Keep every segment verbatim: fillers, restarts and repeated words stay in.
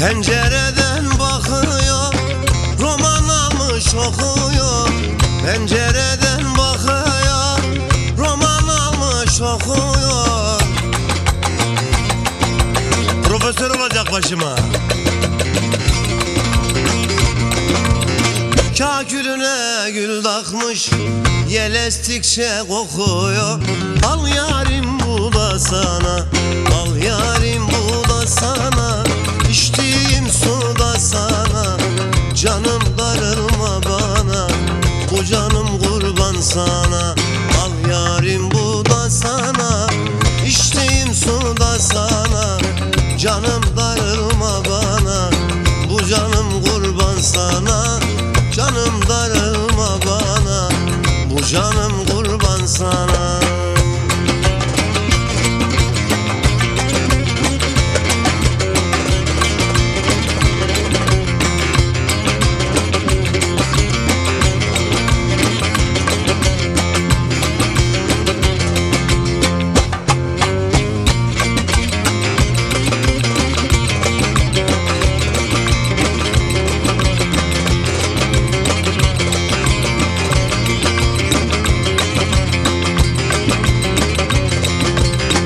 Pencereden bakıyor, roman almış okuyor. Pencereden bakıyor, roman almış okuyor. Profesör olacak başıma. Kakülüne gül takmış, yel estikçe kokuyor. Al yarim bu da sana, al yarim bu da sana. İçtiğim su da sana, canım darılma bana. Bu canım kurban sana, al yarim bu da sana. İçtiğim su da sana, canım darılma bana. Bu canım kurban sana, canım darılma bana. Bu canım kurban sana.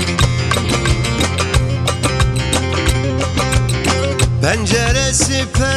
Penceresi penceresi